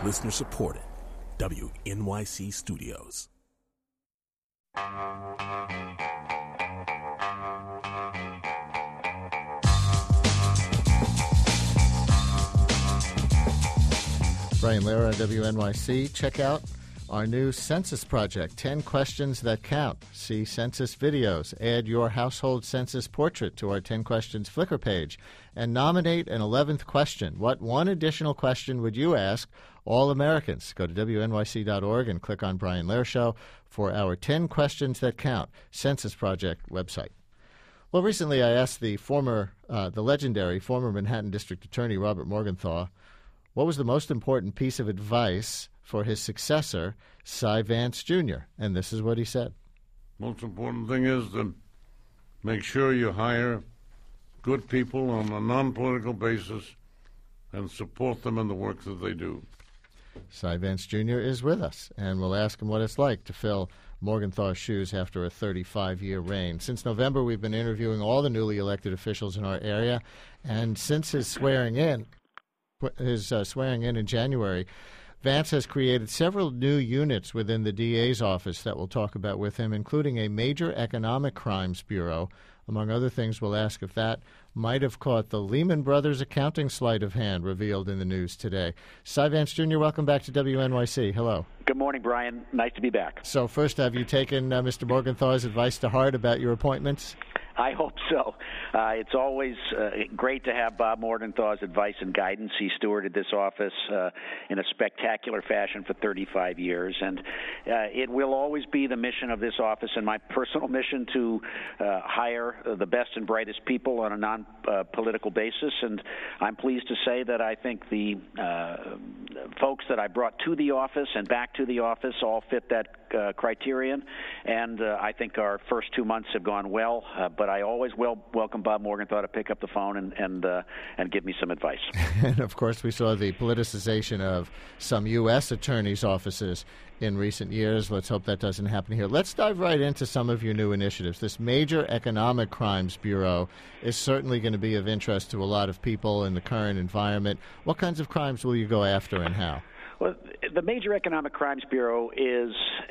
Listener supported. WNYC Studios. Brian Lehrer on WNYC. Check out our new census project, 10 Questions That Count. See census videos. Add your household census portrait to our 10 Questions Flickr page. And nominate an 11th question. What one additional question would you ask all Americans? Go to WNYC.org and click on Brian Lehrer Show for our 10 Questions That Count Census Project website. Well, recently I asked the legendary former Manhattan District Attorney Robert Morgenthau what was the most important piece of advice for his successor, Cy Vance Jr., and this is what he said. Most important thing is to make sure you hire good people on a non-political basis and support them in the work that they do. Cy Vance Jr. is with us, and we'll ask him what it's like to fill Morgenthau's shoes after a 35-year reign. Since November, we've been interviewing all the newly elected officials in our area, and since his swearing in in January, Vance has created several new units within the DA's office that we'll talk about with him, including a major economic crimes bureau. Among other things, we'll ask if that might have caught the Lehman Brothers accounting sleight of hand revealed in the news today. Cy Vance Jr., welcome back to WNYC. Hello. Good morning, Brian. Nice to be back. So first, have you taken Mr. Morgenthau's advice to heart about your appointments? I hope so. It's always great to have Bob Morgenthau's advice and guidance. He stewarded this office in a spectacular fashion for 35 years, and it will always be the mission of this office and my personal mission to hire the best and brightest people on a non-political basis, and I'm pleased to say that I think the folks that I brought to the office and back to the office all fit that criterion, and I think our first 2 months have gone well, but I always welcome Bob Morgenthau to pick up the phone and give me some advice. And, of course, we saw the politicization of some U.S. attorneys' offices in recent years. Let's hope that doesn't happen here. Let's dive right into some of your new initiatives. This major economic crimes bureau is certainly going to be of interest to a lot of people in the current environment. What kinds of crimes will you go after and how? Well, the Major Economic Crimes Bureau is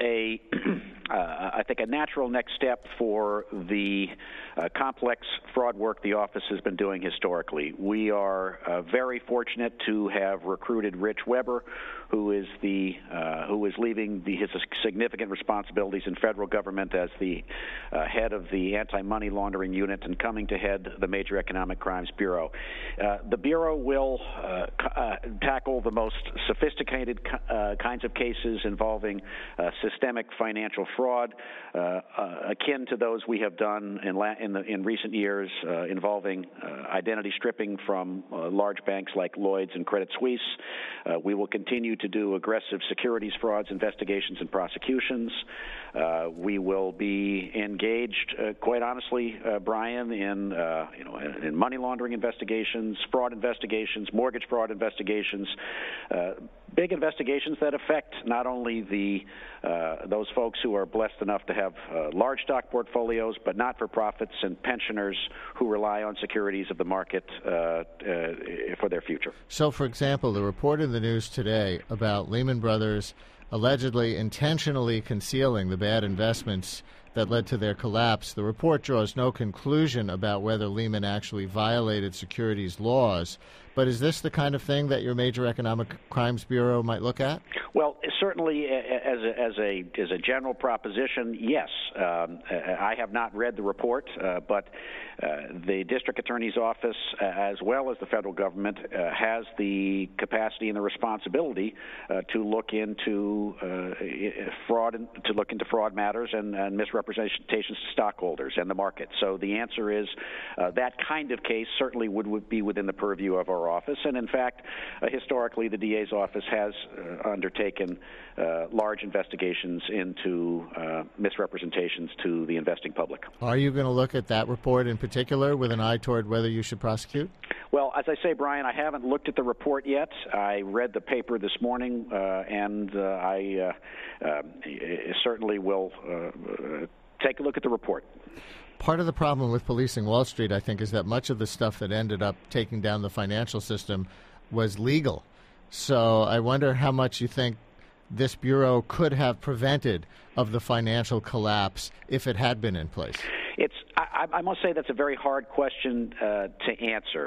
I think, a natural next step for the complex fraud work the office has been doing historically. We are very fortunate to have recruited Rich Weber, who is leaving his significant responsibilities in federal government as the head of the anti-money laundering unit and coming to head the Major Economic Crimes Bureau. The Bureau will tackle the most sophisticated kinds of cases involving systemic financial fraud, akin to those we have done in recent years involving identity stripping from large banks like Lloyd's and Credit Suisse. We will continue to do aggressive securities frauds investigations and prosecutions. We will be engaged, quite honestly, Brian, in money laundering investigations, fraud investigations, mortgage fraud investigations, big investigations that affect not only those folks who are blessed enough to have large stock portfolios, but not-for-profits and pensioners who rely on securities of the market for their future. So, for example, the report in the news today about Lehman Brothers allegedly intentionally concealing the bad investments that led to their collapse. The report draws no conclusion about whether Lehman actually violated securities laws. But is this the kind of thing that your Major Economic Crimes Bureau might look at? Well, certainly as a general proposition, yes. I have not read the report, but the district attorney's office, as well as the federal government, has the capacity and the responsibility to look into fraud matters and misrepresentations to stockholders and the market. So the answer is that kind of case certainly would be within the purview of our office, and in fact, historically, the DA's office has undertaken large investigations into misrepresentations to the investing public. Are you going to look at that report in particular with an eye toward whether you should prosecute? Well, as I say, Brian, I haven't looked at the report yet. I read the paper this morning, and I certainly will take a look at the report. Part of the problem with policing Wall Street, I think, is that much of the stuff that ended up taking down the financial system was legal. So I wonder how much you think this bureau could have prevented of the financial collapse if it had been in place. I must say that's a very hard question to answer.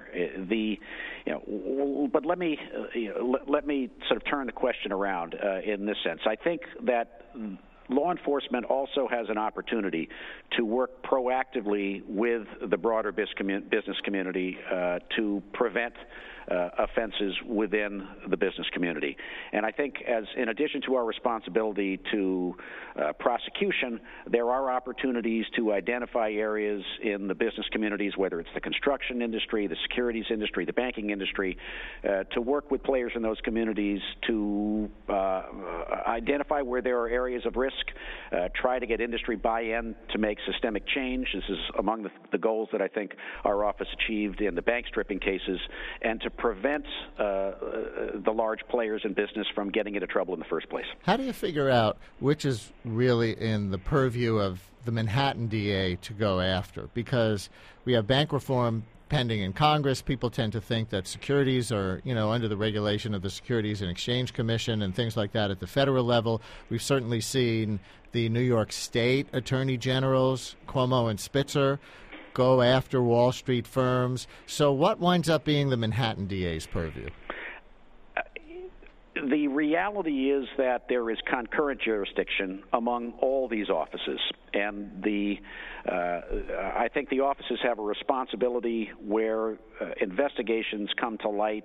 But let me sort of turn the question around in this sense. I think that law enforcement also has an opportunity to work proactively with the broader business community to prevent offenses within the business community. And I think in addition to our responsibility to prosecution, there are opportunities to identify areas in the business communities, whether it's the construction industry, the securities industry, the banking industry, to work with players in those communities to identify where there are areas of risk, try to get industry buy-in to make systemic change. This is among the goals that I think our office achieved in the bank stripping cases, and to prevent the large players in business from getting into trouble in the first place. How do you figure out which is really in the purview of the Manhattan DA to go after? Because we have bank reform pending in Congress. People tend to think that securities are, under the regulation of the Securities and Exchange Commission and things like that at the federal level. We've certainly seen the New York State Attorney Generals, Cuomo and Spitzer, go after Wall Street firms. So what winds up being the Manhattan DA's purview? The reality is that there is concurrent jurisdiction among all these offices, and I think the offices have a responsibility where investigations come to light,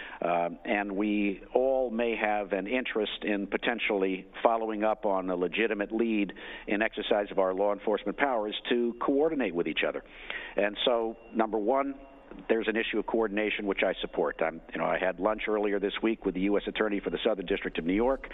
and we all may have an interest in potentially following up on a legitimate lead in exercise of our law enforcement powers to coordinate with each other. And so, number one, there's an issue of coordination, which I support. I had lunch earlier this week with the U.S. Attorney for the Southern District of New York,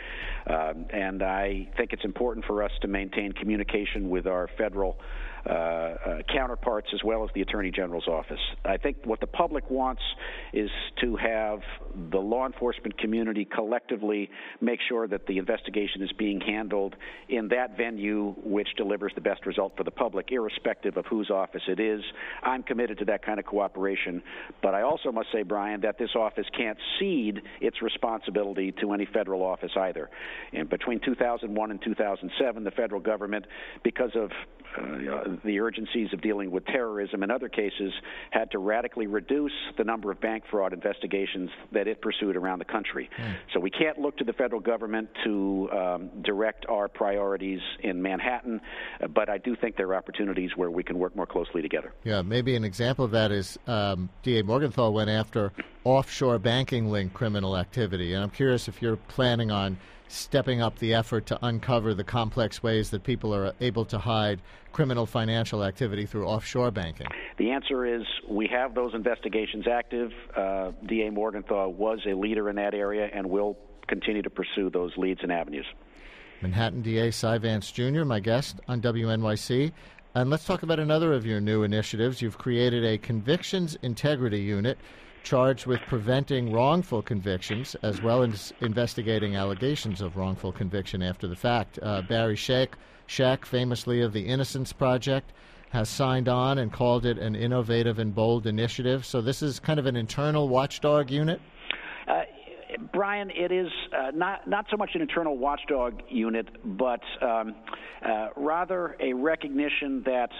and I think it's important for us to maintain communication with our federal counterparts as well as the Attorney General's office. I think what the public wants is to have the law enforcement community collectively make sure that the investigation is being handled in that venue which delivers the best result for the public, irrespective of whose office it is. I'm committed to that kind of cooperation, but I also must say, Brian, that this office can't cede its responsibility to any federal office either. And between 2001 and 2007, the federal government, because of the urgencies of dealing with terrorism and other cases, had to radically reduce the number of bank fraud investigations that it pursued around the country. So we can't look to the federal government to direct our priorities in Manhattan, but I do think there are opportunities where we can work more closely together. Yeah, maybe an example of that is D.A. Morgenthau went after offshore banking-linked criminal activity, and I'm curious if you're planning on stepping up the effort to uncover the complex ways that people are able to hide criminal financial activity through offshore banking. The answer is we have those investigations active. D.A. Morgenthau was a leader in that area and will continue to pursue those leads and avenues. Manhattan DA Cy Vance Jr., my guest on WNYC. And let's talk about another of your new initiatives. You've created a Convictions Integrity Unit charged with preventing wrongful convictions as well as investigating allegations of wrongful conviction after the fact. Barry Scheck, famously of the Innocence Project, has signed on and called it an innovative and bold initiative. So this is kind of an internal watchdog unit? Brian, it is not so much an internal watchdog unit, but rather a recognition that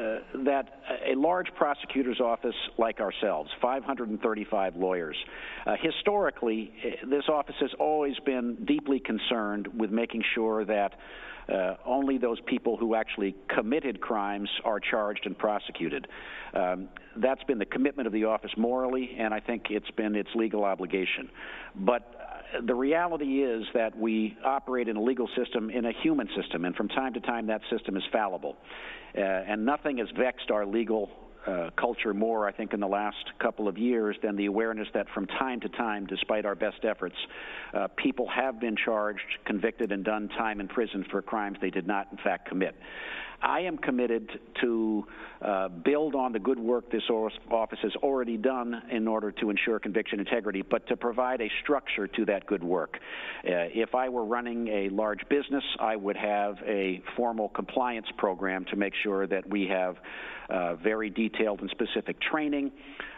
a large prosecutor's office like ourselves, 535 lawyers, historically, this office has always been deeply concerned with making sure that only those people who actually committed crimes are charged and prosecuted. That's been the commitment of the office morally, and I think it's been its legal obligation. But the reality is that we operate in a legal system, in a human system, and from time to time that system is fallible. And nothing has vexed our legal culture more, I think, in the last couple of years than the awareness that from time to time, despite our best efforts, people have been charged, convicted, and done time in prison for crimes they did not, in fact, commit. I am committed to build on the good work this office has already done in order to ensure conviction integrity, but to provide a structure to that good work. If I were running a large business, I would have a formal compliance program to make sure that we have very detailed and specific training,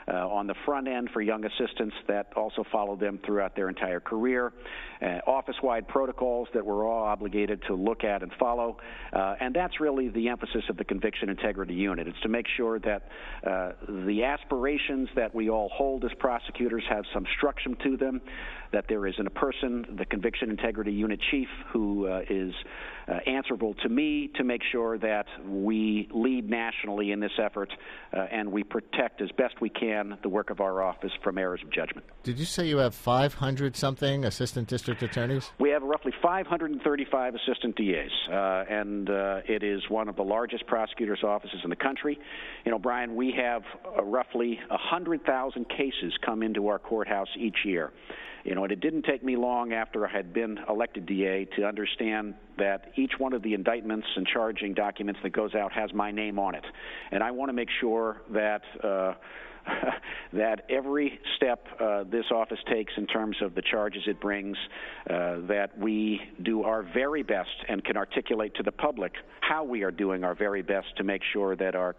on the front end for young assistants that also follow them throughout their entire career, office-wide protocols that we're all obligated to look at and follow, and that's really the emphasis of the Conviction Integrity Unit. It's to make sure that the aspirations that we all hold as prosecutors have some structure to them, that there is a person, the Conviction Integrity Unit Chief, who is answerable to me to make sure that we lead nationally in this effort and we protect as best we can the work of our office from errors of judgment. Did you say you have 500-something assistant district attorneys? We have roughly 535 assistant DAs, and it is one of the largest prosecutors' offices in the country. You know, Brian, we have roughly 100,000 cases come into our courthouse each year. You know, and it didn't take me long after I had been elected DA to understand that each one of the indictments and charging documents that goes out has my name on it. And I want to make sure that that every step this office takes in terms of the charges it brings, that we do our very best and can articulate to the public how we are doing our very best to make sure that our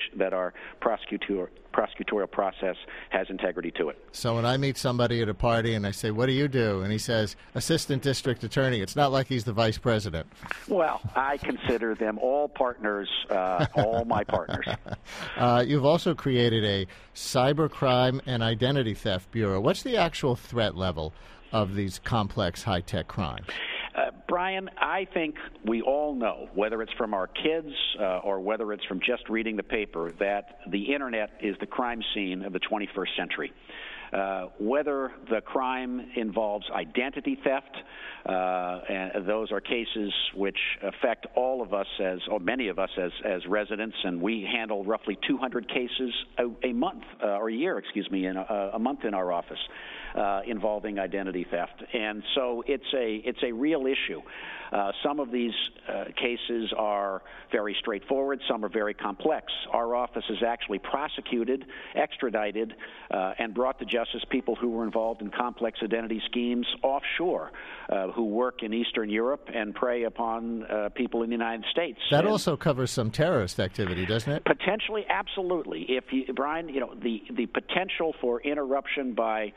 prosecutorial process has integrity to it. So when I meet somebody at a party and I say, "What do you do?" and he says, "Assistant District Attorney," it's not like he's the Vice President. Well, I consider them all partners, all my partners. You've also created a Cybercrime and Identity Theft Bureau. What's the actual threat level of these complex high-tech crimes? Brian, I think we all know, whether it's from our kids or whether it's from just reading the paper, that the Internet is the crime scene of the 21st century. Whether the crime involves identity theft, and those are cases which affect all of us or many of us as residents, and we handle roughly 200 cases a month, or a year, in a month in our office involving identity theft. And so it's a real issue. Some of these cases are very straightforward. Some are very complex. Our office has actually prosecuted, extradited, and brought to justice people who were involved in complex identity schemes offshore, who work in Eastern Europe and prey upon people in the United States. That also covers some terrorist activity, doesn't it? Potentially, absolutely. Brian, the potential for interruption by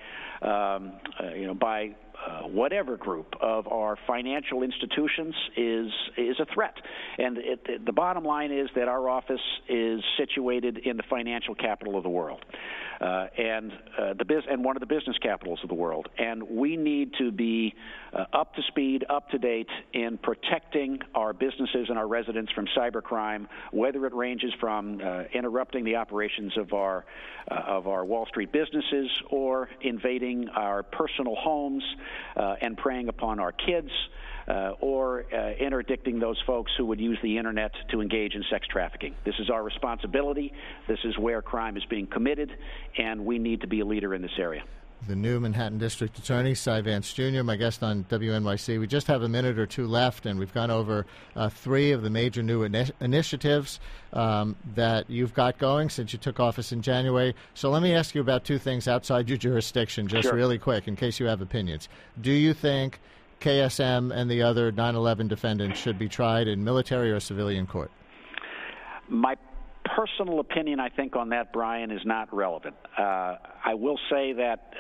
whatever group of our financial institutions is a threat. And the bottom line is that our office is situated in the financial capital of the world, and one of the business capitals of the world. And we need to be up to speed, up to date in protecting our businesses and our residents from cybercrime, whether it ranges from interrupting the operations of our Wall Street businesses or invading our personal homes and preying upon our kids, or interdicting those folks who would use the Internet to engage in sex trafficking. This is our responsibility. This is where crime is being committed, and we need to be a leader in this area. The new Manhattan District Attorney, Cy Vance Jr., my guest on WNYC. We just have a minute or two left, and we've gone over 3 of the major new initiatives that you've got going since you took office in January. So let me ask you about 2 things outside your jurisdiction, just Sure. really quick, in case you have opinions. Do you think KSM and the other 9/11 defendants should be tried in military or civilian court? My personal opinion, I think, on that, Brian, is not relevant. I will say that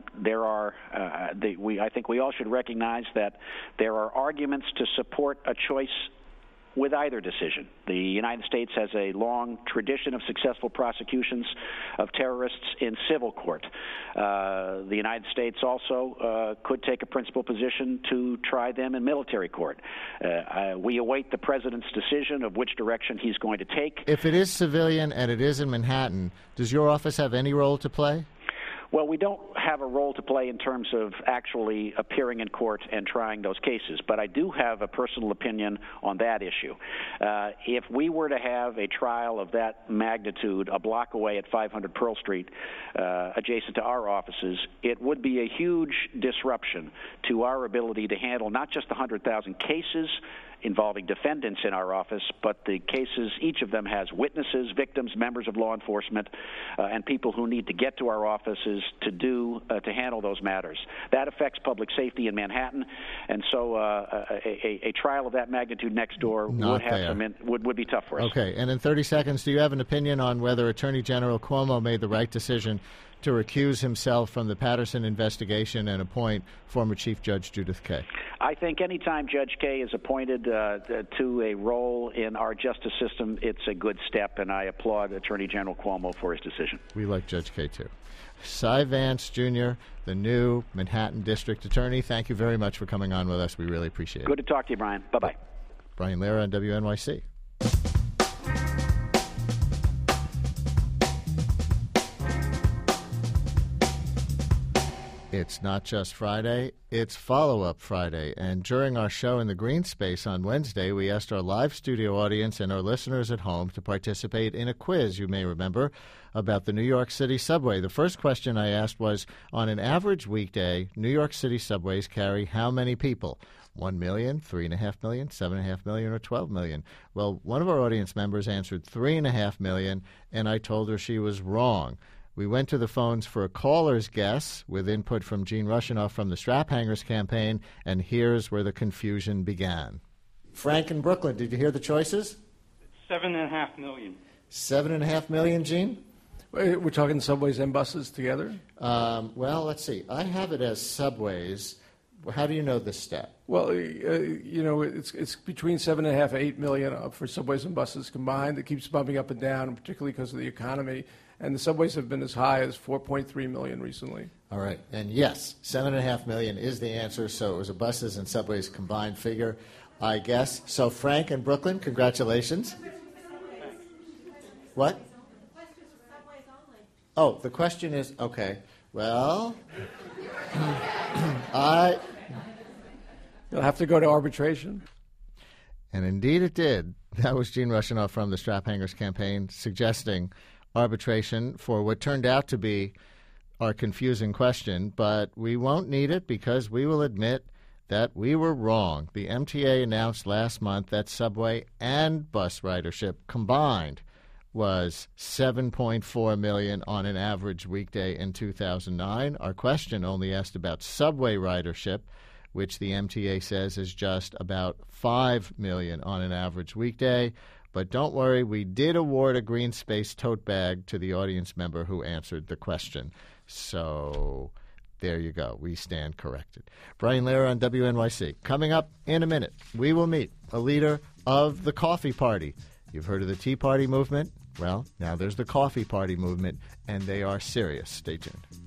I think we all should recognize that there are arguments to support a choice with either decision. The United States has a long tradition of successful prosecutions of terrorists in civil court. The United States also could take a principal position to try them in military court. We await the president's decision of which direction he's going to take. If it is civilian and it is in Manhattan, does your office have any role to play? Well, we don't have a role to play in terms of actually appearing in court and trying those cases, but I do have a personal opinion on that issue. If we were to have a trial of that magnitude a block away at 500 Pearl Street, adjacent to our offices, it would be a huge disruption to our ability to handle not just the 100,000 cases involving defendants in our office, but the cases, each of them has witnesses, victims, members of law enforcement, and people who need to get to our offices to do to handle those matters. That affects public safety in Manhattan, and so a trial of that magnitude next door would be tough for us. Okay, and in 30 seconds, do you have an opinion on whether Attorney General Cuomo made the right decision to recuse himself from the Patterson investigation and appoint former Chief Judge Judith Kaye? I think any time Judge Kaye is appointed to a role in our justice system, it's a good step, and I applaud Attorney General Cuomo for his decision. We like Judge Kaye, too. Cy Vance, Jr., the new Manhattan District Attorney, thank you very much for coming on with us. We really appreciate it. Good to talk to you, Brian. Bye-bye. Brian Lehrer on WNYC. It's not just Friday, it's Follow-Up Friday. And during our show in the Green Space on Wednesday, we asked our live studio audience and our listeners at home to participate in a quiz, you may remember, about the New York City subway. The first question I asked was, on an average weekday, New York City subways carry how many people? 1 million, 3.5 million, 7.5 million, or 12 million? Well, one of our audience members answered 3.5 million, and I told her she was wrong. We went to the phones for a caller's guess with input from Gene Rushinoff from the Strap Hangers campaign, and here's where the confusion began. Frank in Brooklyn, did you hear the choices? 7.5 million. 7.5 million, Gene? We're talking subways and buses together? Well, let's see. I have it as subways. How do you know this stat? Well, it's between 7.5 and 8 million for subways and buses combined. It keeps bumping up and down, particularly because of the economy. And the subways have been as high as 4.3 million recently. All right. And yes, 7.5 million is the answer. So it was a buses and subways combined figure, I guess. So Frank in Brooklyn, congratulations. What? Oh, the question is, okay, well, You'll have to go to arbitration. And indeed it did. That was Gene Rushinoff from the Strap Hangers campaign suggesting arbitration for what turned out to be our confusing question, but we won't need it because we will admit that we were wrong. The MTA announced last month that subway and bus ridership combined was 7.4 million on an average weekday in 2009. Our question only asked about subway ridership, which the MTA says is just about 5 million on an average weekday. But don't worry, we did award a Green Space tote bag to the audience member who answered the question. So there you go. We stand corrected. Brian Lehrer on WNYC. Coming up in a minute, we will meet a leader of the Coffee Party. You've heard of the Tea Party movement? Well, now there's the Coffee Party movement, and they are serious. Stay tuned.